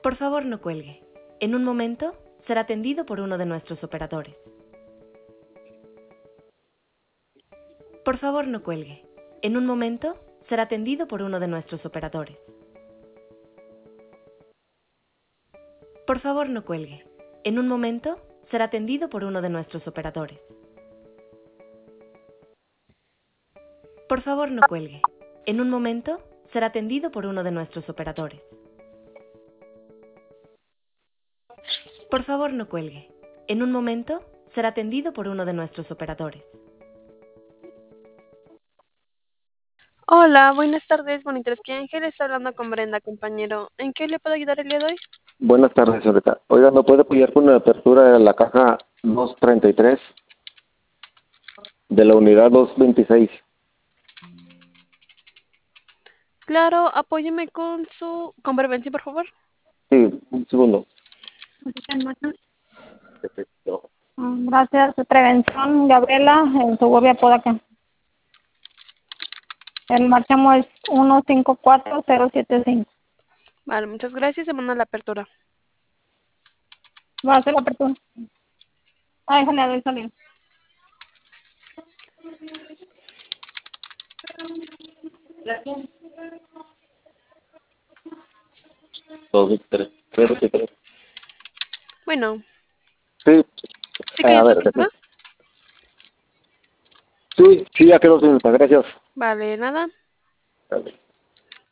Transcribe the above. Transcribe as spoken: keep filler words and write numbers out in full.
Por favor, no cuelgue. En un momento será atendido por uno de nuestros operadores. Por favor, no cuelgue. En un momento será atendido por uno de nuestros operadores. Por favor, no cuelgue. En un momento será atendido por uno de nuestros operadores. Por favor, no cuelgue. En un momento será atendido por uno de nuestros operadores. Por favor, no cuelgue. En un momento será atendido por uno de nuestros operadores. Hola, buenas tardes, Bonitreski Ángel. Está hablando con Brenda, compañero. ¿En qué le puedo ayudar el día de hoy? Buenas tardes, señorita. Oiga, ¿me puede apoyar con la apertura de la caja doscientos treinta y tres de la unidad doscientos veintiséis? Claro, apóyeme con su... con prevención, por favor. Sí, un segundo. Gracias. Prevención, Gabriela, en Suburbia Podaca. El marchamo es uno cinco cuatro cero siete cinco. Vale, muchas gracias. Se manda la apertura. Va a hacer la apertura. Ay, déjale, doy salir. dos veintitrés. cero veintitrés. Bueno, Sí, ¿sí a cayó su ver, apertura? sí, sí, ya quedó, señorita. Gracias. Vale, nada. Vale.